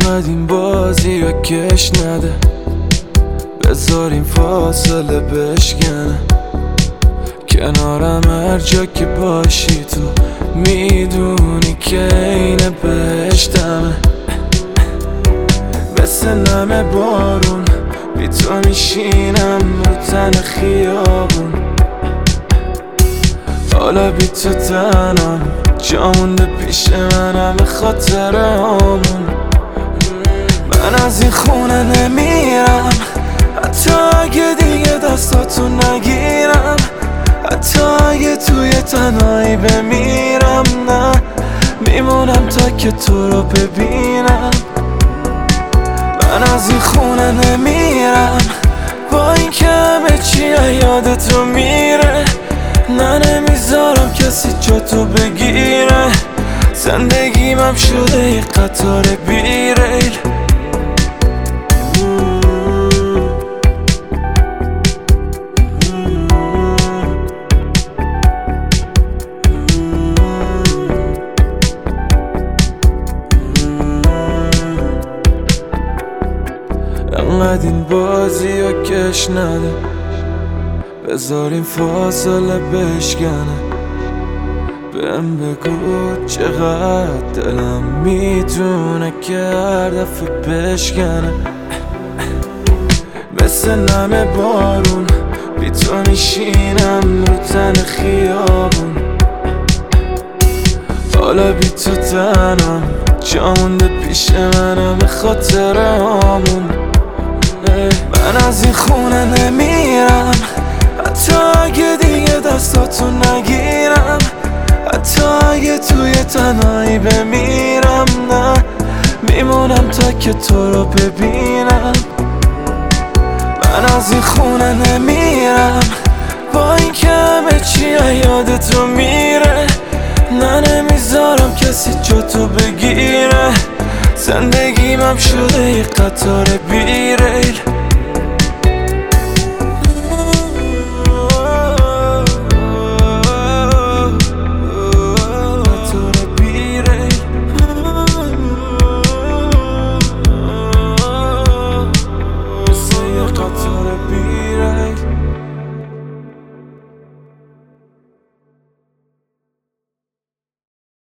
انقدر این بازی یا کش نده، بذار این فاصله بشکنه. کنارم هر جا که باشی تو میدونی که اینه بهشتمه. مثل نم بارون بی تو میشینم رو تن خیابون. حالا بی تو تنم جا مونده پیش منم به خاطر همون. من از این خونه نمیرم حتی اگه دیگه دستاتو نگیرم، حتی اگه توی تنهایی بمیرم. نه میمونم تا که تو رو ببینم. من از این خونه نمیرم با این که همه چی یادتو میره. نه نمیذارم کسی جا تو بگیره. زندگیم شده یه قطار بیریل. انقدر این بازی یا کش نده، بذار این فاصله بشکنه. بهم بگو چقدر دلم میتونه که هر دفعه بشکنه. مثل نم بارون بی تو میشینم رو تن خیابون. حالا بی تو تنم جا مونده پیش منم به خاطر همون. من از این خونه نمیرم حتی اگه دیگه دستاتو نگیرم، حتی اگه توی تنهایی بمیرم. نه میمونم تا که تو رو ببینم. من از این خونه نمیرم با این که همه چی یادتو میره. نه نمیذارم کسی جا تو بگیره. زندگیم شده یه قطار بیریل.